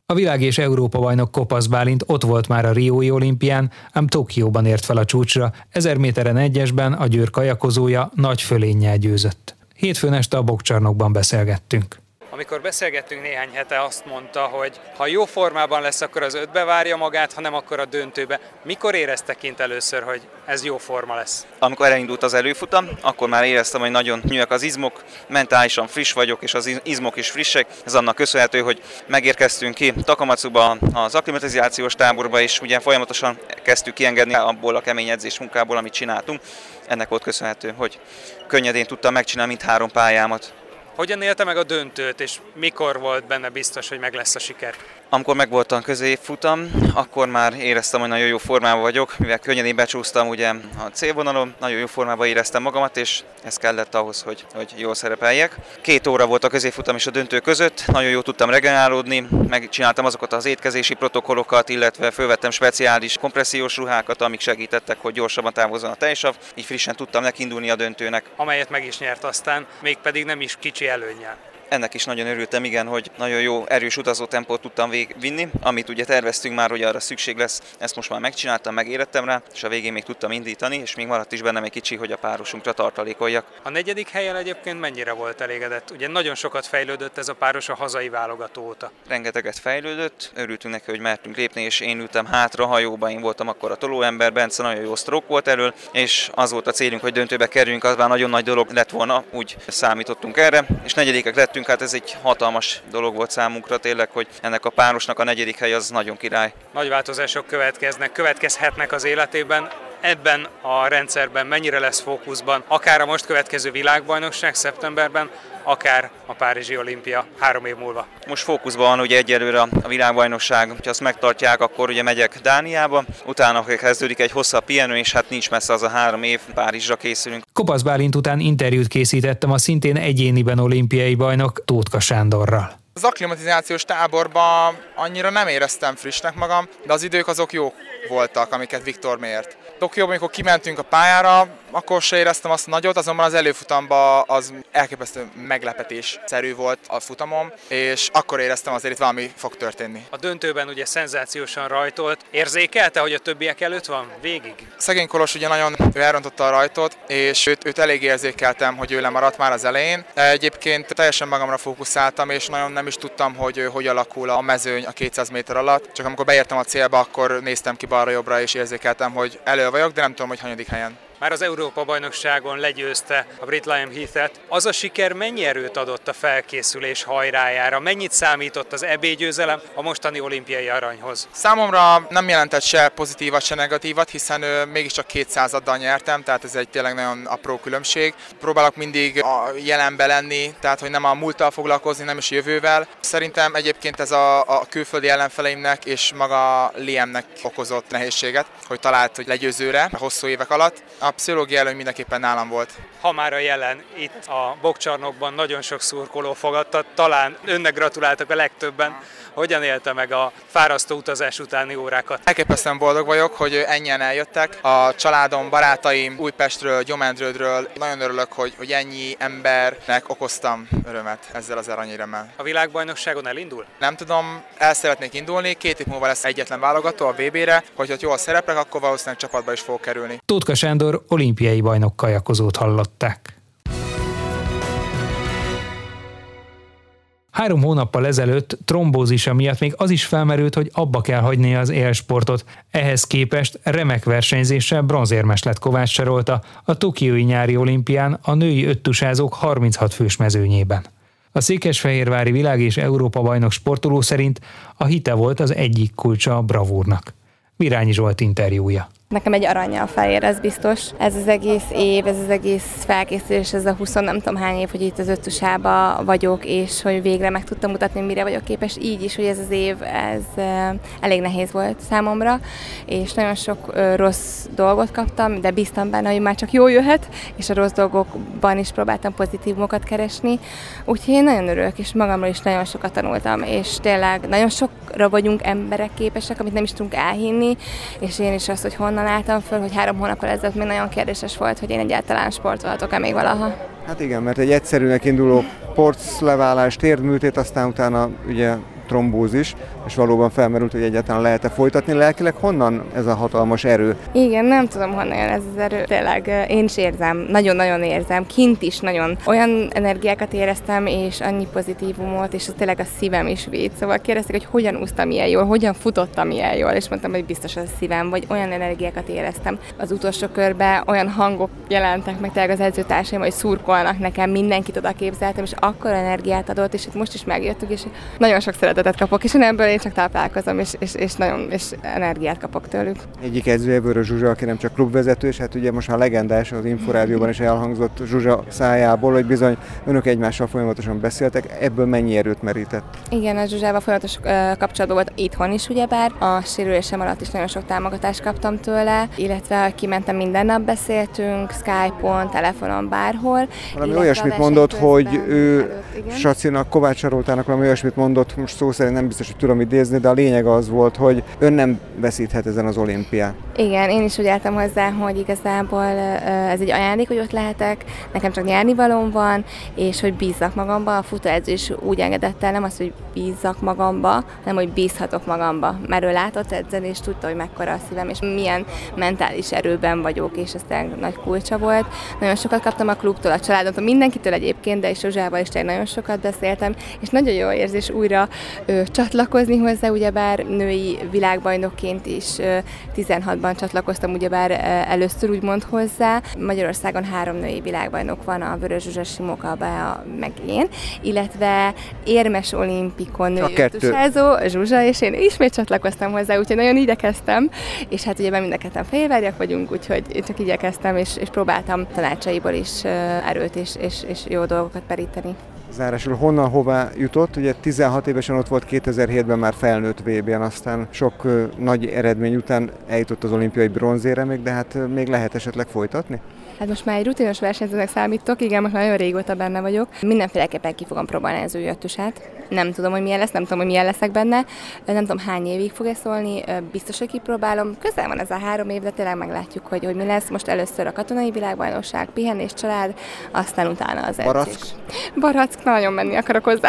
A világ és Európa bajnok Kopasz Bálint ott volt már a riói olimpián, ám Tokióban ért fel a csúcsra, ezer méteren egyesben a Győr kajakozója nagy fölénnyel győzött. Hétfőn este a Bokcsarnokban beszélgettünk. Amikor beszélgettünk néhány hete, azt mondta, hogy ha jó formában lesz, akkor az ötbe várja magát, ha nem, akkor a döntőbe. Mikor érezte kint először, hogy ez jó forma lesz? Amikor elindult az előfutam, akkor már éreztem, hogy nagyon nyűlök az izmok, mentálisan friss vagyok, és az izmok is frissek. Ez annak köszönhető, hogy megérkeztünk ki Takamatsuba, az akklimatizációs táborba, és ugye folyamatosan kezdtük kiengedni abból a kemény edzés munkából, amit csináltunk. Ennek volt köszönhető, hogy könnyedén tudtam megcsinálni mindhárom pályámat. Hogyan élte meg a döntőt, és mikor volt benne biztos, hogy meg lesz a siker? Amikor megvoltam középfutam, akkor már éreztem, hogy nagyon jó formában vagyok, mivel könnyedén becsúsztam ugye a célvonalon, nagyon jó formában éreztem magamat, és ez kellett ahhoz, hogy, hogy jól szerepeljek. Két óra volt a középfutam és a döntő között, nagyon jól tudtam regenerálódni, megcsináltam azokat az étkezési protokollokat, illetve fölvettem speciális kompressziós ruhákat, amik segítettek, hogy gyorsabban távozzon a tejsav, így frissen tudtam nekindulni a döntőnek. Amelyet meg is nyert aztán, mégpedig nem is kicsi előnnyel. Ennek is nagyon örültem, igen, hogy nagyon jó, erős utazótempót tudtam végigvinni, amit ugye terveztünk már, hogy arra szükség lesz, ezt most már megcsináltam, megérettem rá, és a végén még tudtam indítani, és még maradt is bennem egy kicsi, hogy a párosunkra tartalékoljak. A negyedik helyen egyébként mennyire volt elégedett? Ugye nagyon sokat fejlődött ez a páros a hazai válogató óta. Rengeteget fejlődött, örültünk neki, hogy mertünk lépni, és én ültem hátra hajóban, én voltam akkor a tolóember, Bence nagyon jó stroke volt elől, és az volt a célunk, hogy döntőbe kerüljünk, az már nagyon nagy dolog lett volna, úgy számítottunk erre, és negyedikek lett. Hát ez egy hatalmas dolog volt számunkra tényleg, hogy ennek a párosnak a negyedik hely az nagyon király. Nagy változások következnek, következhetnek az életében. Ebben a rendszerben mennyire lesz fókuszban, akár a most következő világbajnokság szeptemberben, akár a Párizsi olimpia három év múlva. Most fókuszban van ugye egyelőre a világbajnokság, ha azt megtartják, akkor ugye megyek Dániába, utána kezdődik egy hosszabb pihenő, és hát nincs messze az a három év, Párizsra készülünk. Kopasz Bálint után interjút készítettem a szintén egyéniben olimpiai bajnok Tóth Sándorral. Az akklimatizációs táborban annyira nem éreztem frissnek magam, de az idők azok jók voltak, amiket Viktor mért. Tokióban, amikor kimentünk a pályára, akkor se éreztem azt nagyot, azonban az előfutamban az elképesztő meglepetésszerű volt a futamom, és akkor éreztem azért itt valami fog történni. A döntőben ugye szenzációsan rajtolt. Érzékelte, hogy a többiek előtt van végig? Szegény Kolos ugye nagyon ő elrontotta a rajtot, és őt, őt elég érzékeltem, hogy ő lemaradt már az elején. Egyébként teljesen magamra fókuszáltam, és nagyon nem is tudtam, hogy hogy alakul a mezőny a kétszáz méter alatt. Csak amikor beértem a célba, akkor néztem ki balra-jobbra, és érzékeltem, hogy elő vagyok, de nem tudom, hogy hanyadik helyen. Már az Európa-bajnokságon legyőzte a brit Liam Heath-et. Az a siker mennyi erőt adott a felkészülés hajrájára? Mennyit számított az é bé győzelem a mostani olimpiai aranyhoz? Számomra nem jelentett se pozitívat, se negatívat, hiszen ő, mégiscsak kétszázaddal nyertem, tehát ez egy tényleg nagyon apró különbség. Próbálok mindig a jelenbe lenni, tehát hogy nem a múlttal foglalkozni, nem is jövővel. Szerintem egyébként ez a, a külföldi ellenfeleimnek és maga Liamnek okozott nehézséget, hogy talált hogy legyőzőre a hosszú évek alatt. A pszichológia előny mindenképpen nálam volt. Ha már a jelen itt a Bokcsarnokban nagyon sok szurkoló fogadta, talán önnek gratuláltak a legtöbben. Hogyan élte meg a fárasztó utazás utáni órákat? Elképesztően boldog vagyok, hogy ennyien eljöttek. A családom, barátaim Újpestről, Gyomendrődről. Nagyon örülök, hogy, hogy ennyi embernek okoztam örömet ezzel az aranyéremmel. A világbajnokságon elindul? Nem tudom, el szeretnék indulni. Két év múlva lesz egyetlen válogató a vé bére. Hogyha jól szereplek, akkor valószínűleg csapatba is fog kerülni. Tóth Sándor olimpiai bajnok kajakozót hallották. Három hónappal ezelőtt trombózisa miatt még az is felmerült, hogy abba kell hagynia az élsportot. Ehhez képest remek versenyzéssel bronzérmes lett Kovács Sarolta a tokiói nyári olimpián a női öttusázók harminchat fős mezőnyében. A székesfehérvári világ- és Európa-bajnok sportoló szerint a hite volt az egyik kulcsa a bravúrnak. Virányi Zsolt interjúja. Nekem egy arannyal felér, ez biztos. Ez az egész év, ez az egész felkészülés, ez a húsz nem tudom hány év, hogy itt az öttusába vagyok, és hogy végre meg tudtam mutatni, mire vagyok képes. Így is, hogy ez az év, ez elég nehéz volt számomra, és nagyon sok rossz dolgot kaptam, de bíztam benne, hogy már csak jó jöhet, és a rossz dolgokban is próbáltam pozitívumokat keresni. Úgyhogy én nagyon örülök, és magamról is nagyon sokat tanultam, és tényleg nagyon sokra vagyunk emberek képesek, amit nem is tudunk elhinni, és én is azt, hogy honnan álltam föl, hogy három hónappal ezelőtt még nagyon kérdéses volt, hogy én egyáltalán sportolhatok-e még valaha. Hát igen, mert egy egyszerűnek induló porcleválás, térdműtét, aztán utána ugye trombózis, és valóban felmerült, hogy egyáltalán lehet-e folytatni. Lelkileg honnan ez a hatalmas erő? Igen, nem tudom honnan jön ez az erő. Tényleg én is érzem, nagyon-nagyon érzem. Kint is nagyon olyan energiákat éreztem, és annyi pozitívumot, és tényleg a szívem is véd. Szóval kérdezték, hogy hogyan úsztam ilyen jól, hogyan futottam ilyen jól, és mondtam, hogy biztos az a szívem, vagy olyan energiákat éreztem. Az utolsó körben olyan hangok jelentek meg tényleg az edzőtársaim, hogy szurkolnak nekem, mindenkit oda képzeltem, és akkor energiát adott, és itt most is megjöttük, és nagyon sok szeretetet kapok, és én ebből én csak táplálkozom, és, és, és nagyon és energiát kapok tőlük. Egyik edzője Vörös Zsuzsa, aki nem csak klubvezető, és hát ugye most már legendás, az Inforádióban is elhangzott Zsuzsa szájából, hogy bizony önök egymással folyamatosan beszéltek, ebből mennyi erőt merített? Igen, a Zsuzsával folyamatos kapcsolatban volt itthon is, ugyebár. A sérülésem alatt is nagyon sok támogatást kaptam tőle, illetve kimentem minden nap beszéltünk, Skype-on, telefonon, bárhol. Valami olyasmit mondott, hogy ő Sacinak, Kovács Saroltának valami olyasmit mondott, most szó szerint nem biztos, hogy tudom idézni, de a lényeg az volt, hogy ön nem veszíthet ezen az olimpián. Igen, én is úgy álltam hozzá, hogy igazából ez egy ajándék, hogy ott lehetek, nekem csak nyernivalóm van, és hogy bízzak magamba. A futóedző is úgy engedett el, nem az, hogy bízzak magamba, hanem hogy bízhatok magamba. Mert ő látott edzeni, és tudta, hogy mekkora a szívem, és milyen mentális erőben vagyok, és ez tényleg nagy kulcsa volt. Nagyon sokat kaptam a klubtól, a családomtól, mindenkitől egyébként, de is Zsuzsával is tényleg nagyon sokat beszéltem, és nagyon jó érzés újra ö, csatlakozni hozzá, ugyebár női világbajnokként is ö, tizenhatban csatlakoztam ugyebár ö, először úgymond hozzá. Magyarországon három női világbajnok van, a Vörös Zsuzsa, Simoka, Bea, meg én, illetve érmes olimpikon női öttusázó, Zsuzsa, és én ismét csatlakoztam hozzá, úgyhogy nagyon igyekeztem, és hát ugye mind a ketten fehérvárjak vagyunk, úgyhogy én csak igyekeztem, és, és próbáltam tanácsaiból is erőt és, és, és jó dolgokat períteni. Zárásul honnan hová jutott? Ugye tizenhat évesen ott volt, kétezer-hétben már felnőtt vé bén, aztán sok uh, nagy eredmény után eljutott az olimpiai bronzéremig, de hát uh, még lehet esetleg folytatni? Hát most már egy rutinos versenyzőnek számítok, igen, most már nagyon régóta benne vagyok. Mindenféleképpen ki fogom próbálni az új öttusát. Nem tudom, hogy milyen lesz, nem tudom, hogy milyen leszek benne. Nem tudom, hány évig fog ez szólni, biztos, hogy kipróbálom. Közel van ez a három év, de tényleg meglátjuk, hogy, hogy mi lesz. Most először a katonai világbajnokság, pihenés, család, aztán utána az edzés. Barack? Barack, nagyon menni akarok hozzá.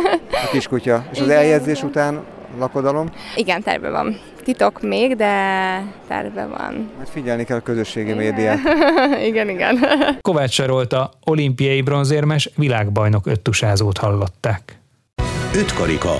A kiskutya. És az igen, eljegyzés igen. Után lakodalom? Igen, terve van. Titok még, de terve van. Hát figyelni kell a közösségi igen. médiát. igen, igen. Kovács Sarolta, olimpiai bronzérmes, világbajnok öttusázót hallották. Ötkarika.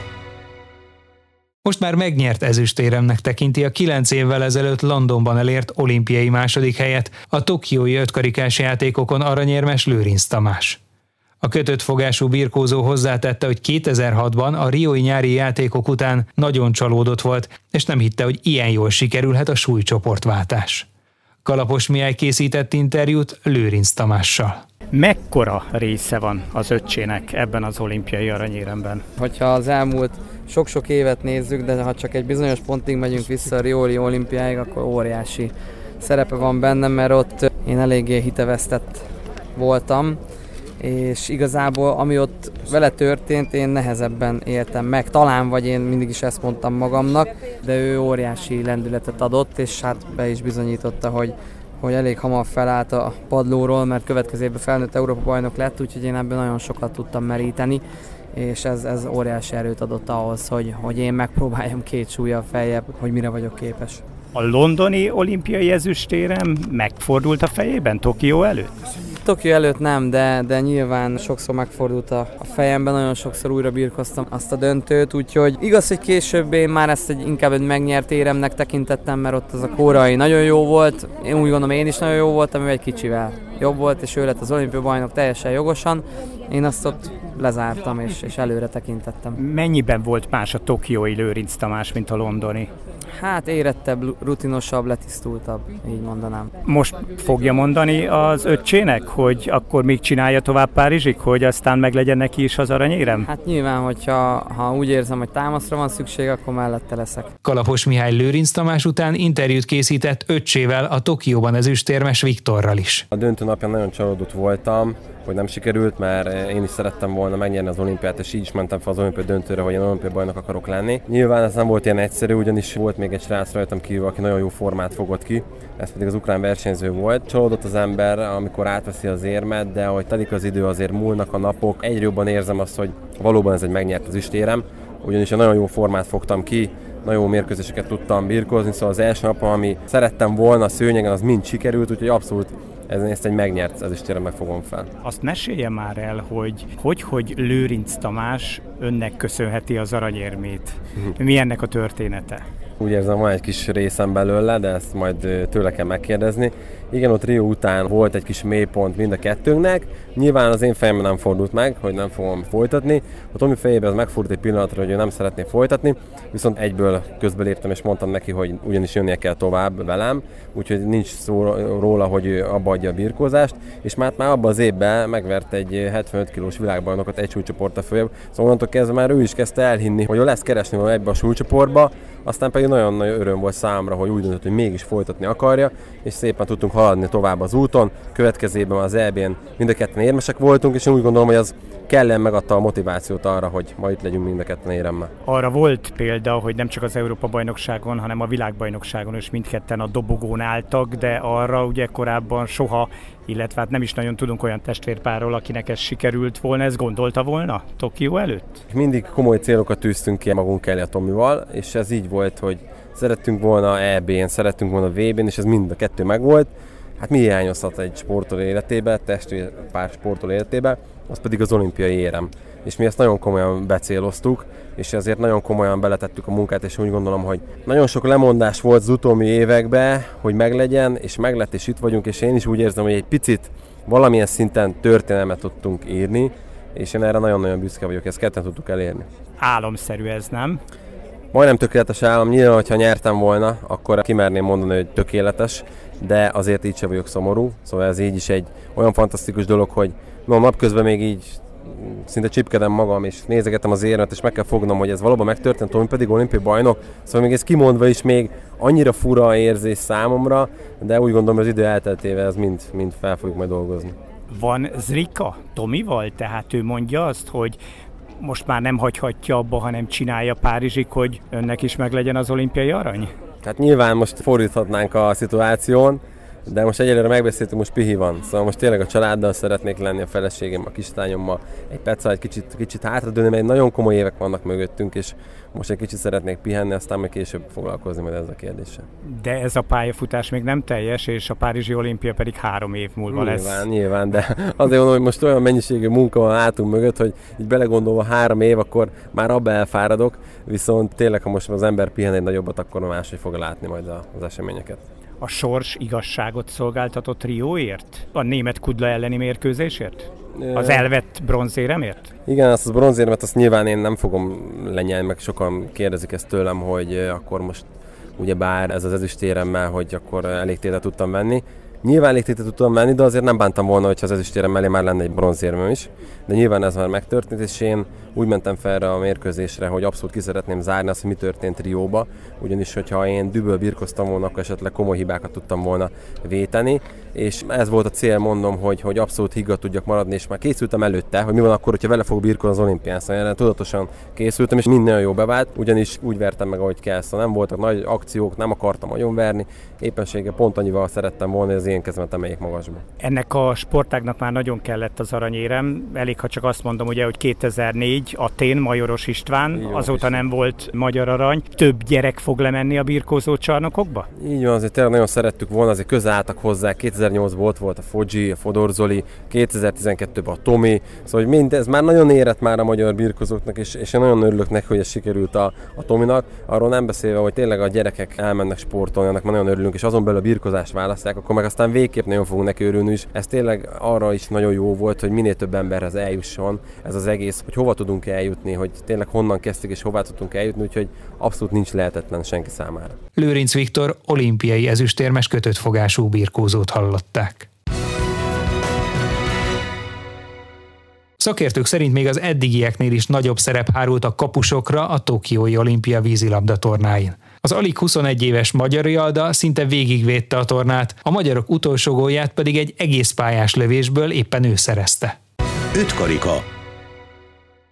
Most már megnyert ezüstéremnek tekinti a kilenc évvel ezelőtt Londonban elért olimpiai második helyet a tokiói ötkarikás játékokon aranyérmes Lőrinc Tamás. A kötött fogású birkózó hozzátette, hogy kétezer-hatban a riói nyári játékok után nagyon csalódott volt, és nem hitte, hogy ilyen jól sikerülhet a súlycsoportváltás. Kalapos Mihály készített interjút Lőrinc Tamással. Mekkora része van az öccsének ebben az olimpiai aranyéremben? Hogyha az elmúlt sok-sok évet nézzük, de ha csak egy bizonyos pontig megyünk vissza a riói olimpiáig, akkor óriási szerepe van bennem, mert ott én eléggé hitevesztett voltam, és igazából ami ott vele történt, én nehezebben éltem meg. Talán vagy én mindig is ezt mondtam magamnak, de ő óriási lendületet adott, és hát be is bizonyította, hogy hogy elég hamar felállt a padlóról, mert következő évben felnőtt Európa-bajnok lett, úgyhogy én ebből nagyon sokat tudtam meríteni, és ez, ez óriási erőt adott ahhoz, hogy, hogy én megpróbáljam két súllyal feljebb, hogy mire vagyok képes. A londoni olimpiai ezüstérem megfordult a fejében Tokió előtt? Tokió előtt nem, de, de nyilván sokszor megfordult a, a fejemben, nagyon sokszor újra birkoztam azt a döntőt, úgyhogy igaz, hogy később én már ezt egy, inkább egy megnyert éremnek tekintettem, mert ott az a kórai nagyon jó volt, én úgy gondolom, én is nagyon jó voltam, ő egy kicsivel jobb volt, és ő lett az olimpiai bajnok teljesen jogosan, én azt ott lezártam, és, és előre tekintettem. Mennyiben volt más a tokiói Lőrinc Tamás, mint a londoni? Hát érettebb, rutinosabb, letisztultabb, így mondanám. Most fogja mondani az öccsének, hogy akkor még csinálja tovább Párizsig, hogy aztán meglegyen neki is az aranyérem? Hát nyilván, hogyha ha úgy érzem, hogy támaszra van szükség, akkor mellette leszek. Kalapos Mihály Lőrinc Tamás után interjút készített öccsével, a Tokióban ezüstérmes Viktorral is. A döntő napján nagyon csalódott voltam, hogy nem sikerült, mert én is szerettem volna megnyerni az olimpiát, és így is mentem fel az olimpiai döntőre, hogy én olimpiai bajnok akarok lenni. Nyilván ez nem volt ilyen egyszerű, ugyanis volt még egy srác rajtam kívül, aki nagyon jó formát fogott ki, ez pedig az ukrán versenyző volt. Csalódott az ember, amikor átveszi az érmet, de ahogy telik az idő, azért múlnak a napok. Egyre jobban érzem azt, hogy valóban ez egy megnyert ezüstérem, ugyanis egy nagyon jó formát fogtam ki, nagyon jó mérkőzéseket tudtam birkózni, szóval az első napon, ami szerettem volna a szőnyegen, az mind sikerült, úgyhogy abszolút ezt egy megnyert ezüstéremnek fogom fel. Azt mesélje már el, hogy hogy, hogy Lőrinc Tamás önnek köszönheti az aranyérmét. Mi ennek a története? Úgy érzem, van egy kis részem belőle, de ezt majd tőle kell megkérdezni. Igen, ott Rio után volt egy kis mélypont mind a kettőnknek. Nyilván az én fejemben nem fordult meg, hogy nem fogom folytatni. A Tomi fejében ez megfordult egy pillanatra, hogy ő nem szeretné folytatni, viszont egyből közbeléptem és mondtam neki, hogy ugyanis jönnie kell tovább velem, úgyhogy nincs szó róla, hogy ő abba adja a birkózást, és már, már abban az évben megvert egy hetvenöt kilós világbajnokot egy súlycsoporttal följebb, szóval onnantól kezdve már ő is kezdte elhinni, hogy lesz keresni valami ebbe a súlycsoportba, aztán pedig nagyon nagy öröm volt számra, hogy úgy döntött, hogy mégis folytatni akarja, és szépen tudtunk haladni tovább az úton. Következében az é bén mind a ketten érmesek voltunk, és én úgy gondolom, hogy az kellően megadta a motivációt arra, hogy ma itt legyünk mind a ketten éremmel. Arra volt példa, hogy nem csak az Európa-bajnokságon, hanem a világbajnokságon is mindketten a dobogón álltak, de arra ugye korábban soha, illetve hát nem is nagyon tudunk olyan testvérpárról, akinek ez sikerült volna, ezt gondolta volna Tokió előtt? Mindig komoly célokat tűztünk ki magunk elé a Tomival, és ez így volt, hogy szerettünk volna é bén, szerettünk volna vé bén, és ez mind a kettő megvolt. Hát mi hiányozhat egy sportoló életébe, testvérpár sportoló életébe, az pedig az olimpiai érem. És mi ezt nagyon komolyan becéloztuk, és ezért nagyon komolyan beletettük a munkát, és úgy gondolom, hogy nagyon sok lemondás volt az utóbbi években, hogy meglegyen, és meglett, és itt vagyunk, és én is úgy érzem, hogy egy picit valamilyen szinten történelmet tudtunk írni, és én erre nagyon-nagyon büszke vagyok, ezt ketten tudtuk elérni. Álomszerű ez, nem? Majdnem tökéletes álom, nyilván, hogyha nyertem volna, akkor kimerném mondani, hogy tökéletes, de azért így sem vagyok szomorú, szóval ez így is egy olyan fantasztikus dolog, hogy no, napközben még így szinte csipkedem magam, és nézegetem az érmet, és meg kell fognom, hogy ez valóban megtörtént, Tomi pedig olimpiai bajnok, szóval még ez kimondva is még annyira fura érzés számomra, de úgy gondolom, hogy az idő elteltével ez mind, mind fel fogjuk majd dolgozni. Van zrika Tomival, tehát ő mondja azt, hogy most már nem hagyhatja abba, hanem csinálja Párizsig, hogy önnek is meglegyen az olimpiai arany? Hát nyilván most fordíthatnánk a szituáción, de most egyelőre megbeszéltük, most pihi van. Szóval most tényleg a családdal szeretnék lenni, a feleségem, a kislányommal, egy peca, egy kicsit, kicsit hátradőlni, mert nagyon komoly évek vannak mögöttünk, és most egy kicsit szeretnék pihenni, aztán majd később foglalkozni majd ezzel a kérdéssel. De ez a pályafutás még nem teljes, és a Párizsi olimpia pedig három év múlva nyilván, lesz. Nyilván, nyilván, de azért mondom, hogy most olyan mennyiségű munka van hátunk mögött, hogy így belegondolva három év, akkor már abba elfáradok, viszont tényleg, ha most az ember pihen egy nagyobbat, akkor máshogy fog látni majd az eseményeket. A sors igazságot szolgáltatott Rióért? A német Kudla elleni mérkőzésért? Az elvett bronzéremért? Igen, azt a bronzéremet azt nyilván én nem fogom lenyelni, meg sokan kérdezik ezt tőlem, hogy akkor most ugyebár ez az ezüstéremmel, hogy akkor elég tétet tudtam venni. Nyilván elég tétet tudtam venni, de azért nem bántam volna, hogyha az ezüstérem mellé már lenne egy bronzérmem is. De nyilván ez már megtörtént, és én úgy mentem fel erre a mérkőzésre, hogy abszolút ki szeretném zárni azt, hogy mi történt Rióba, ugyanis hogyha én düböl birkoztam volna, akkor esetleg komoly hibákat tudtam volna véteni, és ez volt a cél, mondom, hogy, hogy abszolút higgadt tudjak maradni, és már készültem előtte, hogy mi van akkor, hogyha vele fog birkozni az olimpián, szóval erre tudatosan készültem, és minden jó bevált, ugyanis úgy vertem meg, ahogy kell, szóval nem voltak nagy akciók, nem akartam agyonverni, éppenséggel pont annyival szerettem volna, hogy az én kezemet emeljék magasba. Ennek a sportágnak már nagyon kellett az aranyérem, elég, ha csak azt mondom, ugye, hogy kétezer-négy Atén, Majoros István, így azóta nem volt magyar arany. Több gyerek fog lemenni a birkózó csarnokokba? Így van, azért tényleg nagyon szerettük volna, azért közel álltak hozzá. kétezer-nyolcban ott volt a Fogyi, a Fodor Zoli, kétezer-tizenkettőben a Tomi, szóval mind, ez már nagyon érett már a magyar birkózóknak, és, és én nagyon örülök neki, hogy ez sikerült a, a Tominak. Arról nem beszélve, hogy tényleg a gyerekek elmennek sportolni, annak már nagyon örülünk, és azon belül a birkózást választják, akkor meg aztán végképp nagyon fogunk neki örülni is. Ez tényleg arra is nagyon jó volt, hogy minél több emberhez eljusson ez az egész, hogy hova tudunk eljutni, hogy tényleg honnan kezdtük és hová tudtunk eljutni, úgyhogy abszolút nincs lehetetlen senki számára. Lőrinc Viktor olimpiai ezüstérmes kötött fogású birkózót hallották. Szakértők szerint még az eddigieknél is nagyobb szerep hárult a kapusokra a tokiói olimpia vízilabda tornáin. Az alig huszonegy éves magyar Rialda szinte végigvédte a tornát, a magyarok utolsó gólját pedig egy egész pályás lövésből éppen ő szerezte. Öt karika.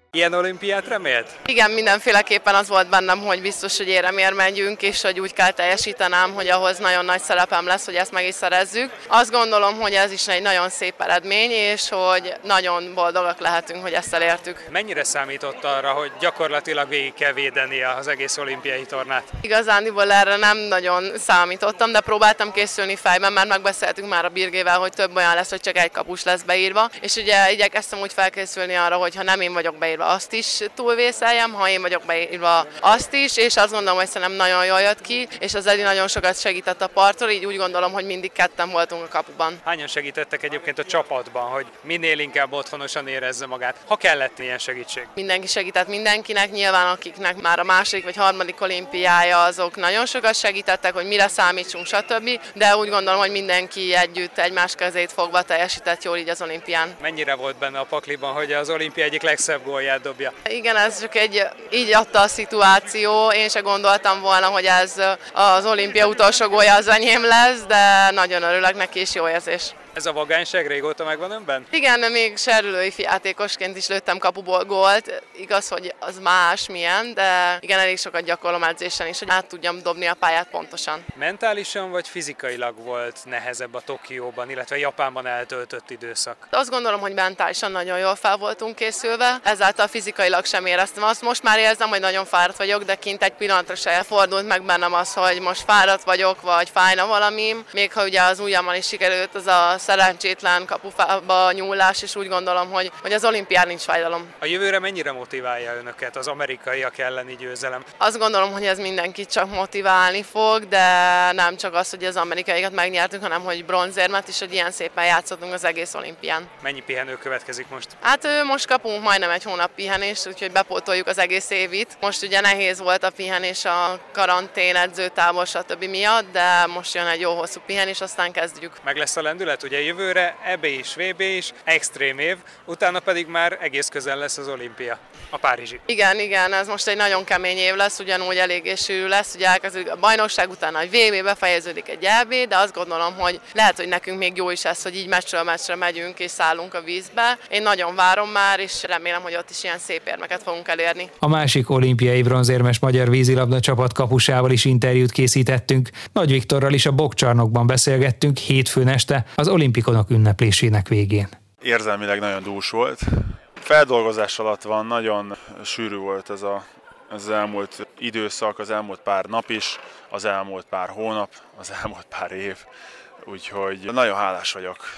Ilyen olimpiát remélt? Igen, mindenféleképpen az volt bennem, hogy biztos, hogy éremért megyünk, és hogy úgy kell teljesítenem, hogy ahhoz nagyon nagy szerepem lesz, hogy ezt meg is szerezzük. Azt gondolom, hogy ez is egy nagyon szép eredmény, és hogy nagyon boldogak lehetünk, hogy ezt elértük. Mennyire számított arra, hogy gyakorlatilag végig kell védeni az egész olimpiai tornát? Igazándiból erre nem nagyon számítottam, de próbáltam készülni fejben, mert megbeszéltük már a Birgével, hogy több olyan lesz, hogy csak egy kapus lesz beírva, és ugye igyekeztem úgy felkészülni arra, hogy ha nem én vagyok beírva, azt is túlvészeljem, ha én vagyok beírva, azt is, és azt gondolom, hogy szerintem nagyon jól jött ki, és az Edi nagyon sokat segített a parttól, így úgy gondolom, hogy mindig ketten voltunk a kapuban. Hányan segítettek egyébként a csapatban, hogy minél inkább otthonosan érezze magát? Ha kellett ilyen segítség? Mindenki segített mindenkinek, nyilván akiknek már a második vagy harmadik olimpiája, azok nagyon sokat segítettek, hogy mire számítsunk, stb. De úgy gondolom, hogy mindenki együtt egymás kezét fogva teljesített jól így az olimpián. Mennyire volt benne a pakliban, hogy az olimpia egyik legszebb gólját dobja? Igen, ez csak egy így adta a szituáció. Én se gondoltam volna, hogy ez az olimpia utolsó gólja az enyém lesz, de nagyon örülök neki, és jó érzés. Ez a vagányság régóta megvan önben? Igen, még sérülői játékosként is lőttem kapuból gólt. Igaz, hogy az más milyen, de igen, elég sokat gyakorlom edzésen is, hogy át tudjam dobni a pályát pontosan. Mentálisan vagy fizikailag volt nehezebb a Tokióban, illetve Japánban eltöltött időszak? Azt gondolom, hogy mentálisan nagyon jól fel voltunk készülve, ezáltal fizikailag sem éreztem azt. Most már érzem, hogy nagyon fáradt vagyok, de kint egy pillanatra se fordult meg bennem az, hogy most fáradt vagyok, vagy fájna valamim. Még ha ugye az ujjammal is sikerült az a szerencsétlen kapufába nyúlás, és úgy gondolom, hogy, hogy az olimpián nincs fájdalom. A jövőre mennyire motiválja önöket az amerikaiak elleni győzelem? Azt gondolom, hogy ez mindenkit csak motiválni fog, de nem csak az, hogy az amerikaiakat megnyertünk, hanem hogy bronzérmet is, hogy ilyen szépen játszottunk az egész olimpián. Mennyi pihenő következik most? Hát most kapunk majdnem egy hónap pihenést, úgyhogy bepótoljuk az egész évit. Most ugye nehéz volt a pihenés a karantén, edzőtábor, stb. Miatt, de most jön egy jó hosszú pihenés, aztán kezdjük. Meg lesz a lendület, ugye jövőre é bé is, vé bé is, extrém év, utána pedig már egész közel lesz az olimpia, a párizsi. Igen, igen, ez most egy nagyon kemény év lesz, ugyanúgy eléggé sűrű lesz, ugye elkezdődik a bajnokság, utána egy vé bé, befejeződik egy é bé, de azt gondolom, hogy lehet, hogy nekünk még jó is ez, hogy így meccsről meccsre megyünk és szállunk a vízbe. Én nagyon várom már, és remélem, hogy ott is ilyen szép érmeket fogunk elérni. A másik olimpiai bronzérmes magyar vízilabda csapat kapusával is interjút készítettünk. Nagy Viktorral is a Bokkcsarnokban beszélgettünk hétfőn este az olimpikonok ünneplésének végén. Érzelmileg nagyon dús volt. Feldolgozás alatt van, nagyon sűrű volt ez a, az elmúlt időszak, az elmúlt pár nap is, az elmúlt pár hónap, az elmúlt pár év. Úgyhogy nagyon hálás vagyok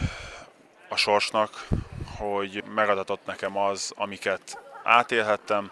a sorsnak, hogy megadatott nekem az, amiket átélhettem,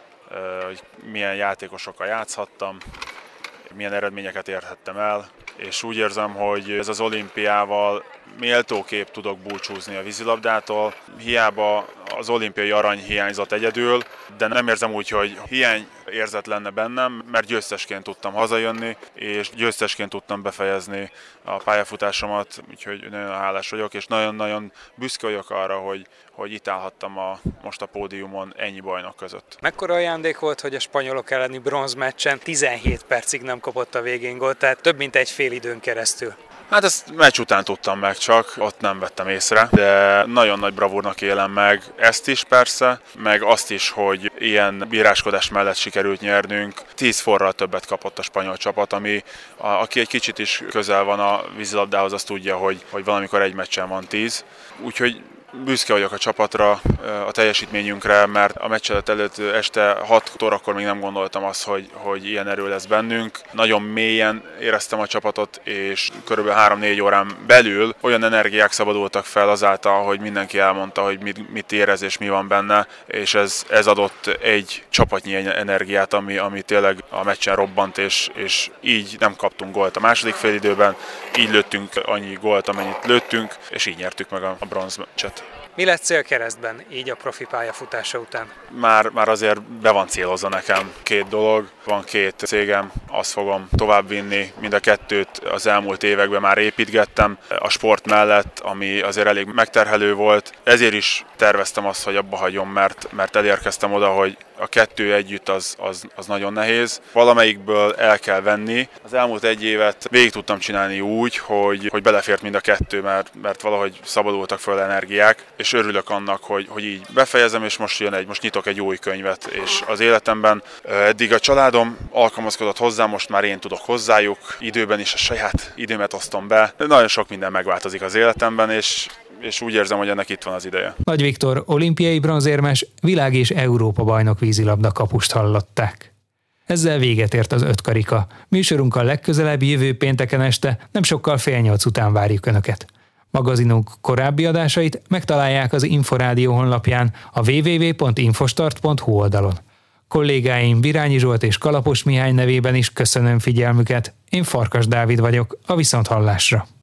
hogy milyen játékosokkal játszhattam, milyen eredményeket érhettem el, és úgy érzem, hogy ez az olimpiával méltóképp tudok búcsúzni a vízilabdától. Hiába az olimpiai arany hiányzott egyedül, de nem érzem úgy, hogy hiány érzet lenne bennem, mert győztesként tudtam hazajönni, és győztesként tudtam befejezni a pályafutásomat, úgyhogy nagyon hálás vagyok, és nagyon-nagyon büszke vagyok arra, hogy, hogy itt állhattam a, most a pódiumon ennyi bajnok között. Mekkora ajándék volt, hogy a spanyolok elleni bronzmeccsen tizenhét percig nem kapott a végén gólt, tehát több mint egy fél időn keresztül? Hát ezt meccs után tudtam meg csak, ott nem vettem észre, de nagyon nagy bravúrnak élem meg ezt is persze, meg azt is, hogy ilyen bíráskodás mellett sikerült nyernünk. Tíz forral többet kapott a spanyol csapat, ami a, aki egy kicsit is közel van a vízilabdához, az tudja, hogy, hogy valamikor egy meccsen van tíz. Úgyhogy büszke vagyok a csapatra, a teljesítményünkre, mert a meccs előtt este hat órakor még nem gondoltam azt, hogy, hogy ilyen erő lesz bennünk. Nagyon mélyen éreztem a csapatot, és körülbelül három-négy órán belül olyan energiák szabadultak fel azáltal, hogy mindenki elmondta, hogy mit, mit érez és mi van benne, és ez, ez adott egy csapatnyi energiát, ami, ami tényleg a meccsen robbant, és, és így nem kaptunk gólt a második félidőben, így lőttünk annyi gólt, amennyit lőttünk, és így nyertük meg a, a bronzmeccset. Mi lett cél keresztben, így a profi pályafutása után? Már, már azért be van célozva nekem két dolog. Van két cégem, azt fogom továbbvinni. Mind a kettőt az elmúlt években már építgettem a sport mellett, ami azért elég megterhelő volt. Ezért is terveztem azt, hogy abba hagyom, mert, mert elérkeztem oda, hogy, a kettő együtt az, az, az nagyon nehéz. Valamelyikből el kell venni. Az elmúlt egy évet végig tudtam csinálni úgy, hogy, hogy belefért mind a kettő, mert, mert valahogy szabadultak föl energiák, és örülök annak, hogy, hogy így befejezem, és most jön egy, most nyitok egy új könyvet, és az életemben eddig a családom alkalmazkodott hozzám, most már én tudok hozzájuk, időben is a saját időmet osztom be. Nagyon sok minden megváltozik az életemben, és és úgy érzem, hogy ennek itt van az ideje. Nagy Viktor olimpiai bronzérmes, világ- és Európa-bajnok vízilabda kapust hallották. Ezzel véget ért az öt karika. Műsorunkkal legközelebb jövő pénteken este, nem sokkal fél nyolc után várjuk Önöket. Magazinunk korábbi adásait megtalálják az Inforádió honlapján, a double-u double-u double-u pont infostart pont hu oldalon. Kollégáim Virányi Zsolt és Kalapos Mihály nevében is köszönöm figyelmüket. Én Farkas Dávid vagyok, a viszonthallásra.